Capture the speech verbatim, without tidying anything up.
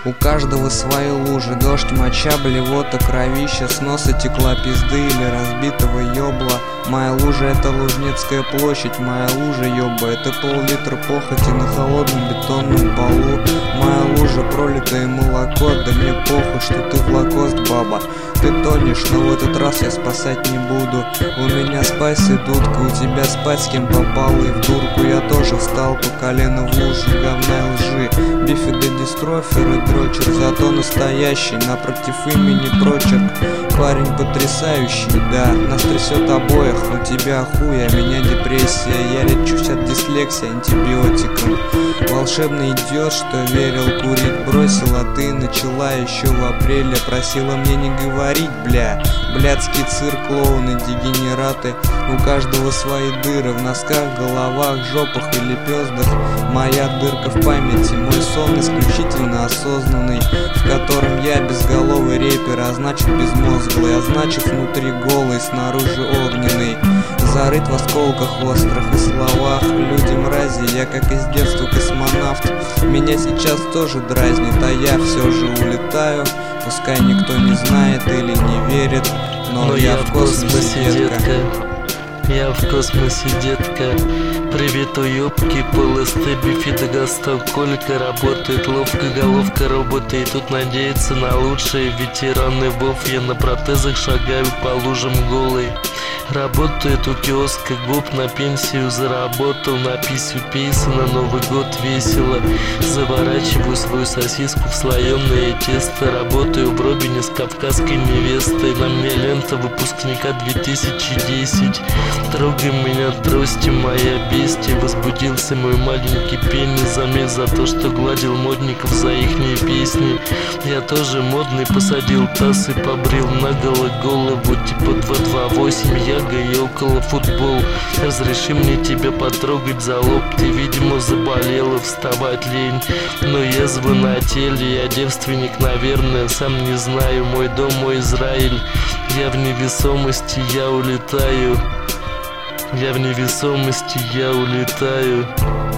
У каждого свои лужи, дождь, моча, блевота, кровища, с носа текла пизды или разбитого ёбла. Моя лужа — это Лужнецкая площадь, моя лужа, ёба, это пол-литра похоти на холодном бетонном полу. Моя лужа — пролитое молоко, да мне похуй, что ты в лакост, баба. Ты тонешь, но в этот раз я спасать не буду. У меня спайс и дудка, у тебя спать с кем попало и в дурку. Я тоже встал по колено в лужу говна и лжи. Бифи да дистрофер и дрочер, зато настоящий, напротив имени прочерк. Парень потрясающий, да, нас трясет обоих, но тебя хуй, а меня депрессия. Я лечусь от дислексии антибиотиком. Волшебный идиот, что верил, курить бросил, а ты начала еще в апреле. Просила мне не говорить, бля. Блядский цирк, клоуны, дегенераты. У каждого свои дыры в носках, головах, жопах или пёздах. Моя дырка в памяти, мой сон исключительно осознанный, в котором я безголовый рэпер, а значит безмозглый, а значит внутри голый, снаружи огненный. Зарыт в осколках острых и словах. Люди мрази, я как из детства космонавт. Меня сейчас тоже дразнит, а я все же улетаю. Пускай никто не знает или не верит, но, но я, я в космосе, детка. Я в космосе, детка. Привет, уёбки, пол СТ, бифи до гастов, Колька работает, ловко головка робота. И тут надеется на лучшее, ветераны вов. Я на протезах шагаю по лужам голый. Работает у киоска гоп, на пенсию заработал, на писю пейса, на Новый год весело. Заворачиваю свою сосиску в слоеное тесто. Работаю в Робине с кавказской невестой. На мне лента выпускника две тысячи десять. Трогай меня трости, моя бестия. Возбудился мой маленький пенис. Замес за то, что гладил модников за ихние песни. Я тоже модный, посадил таз и побрил наголо голову. Типа два два восемь, яга и около футбол. Разреши мне тебя потрогать за лоб. Ты, видимо, заболела, вставать лень. Но язва на теле, я девственник, наверное, сам не знаю. Мой дом, мой Израиль. Я в невесомости, я улетаю. Я в невесомости, я улетаю.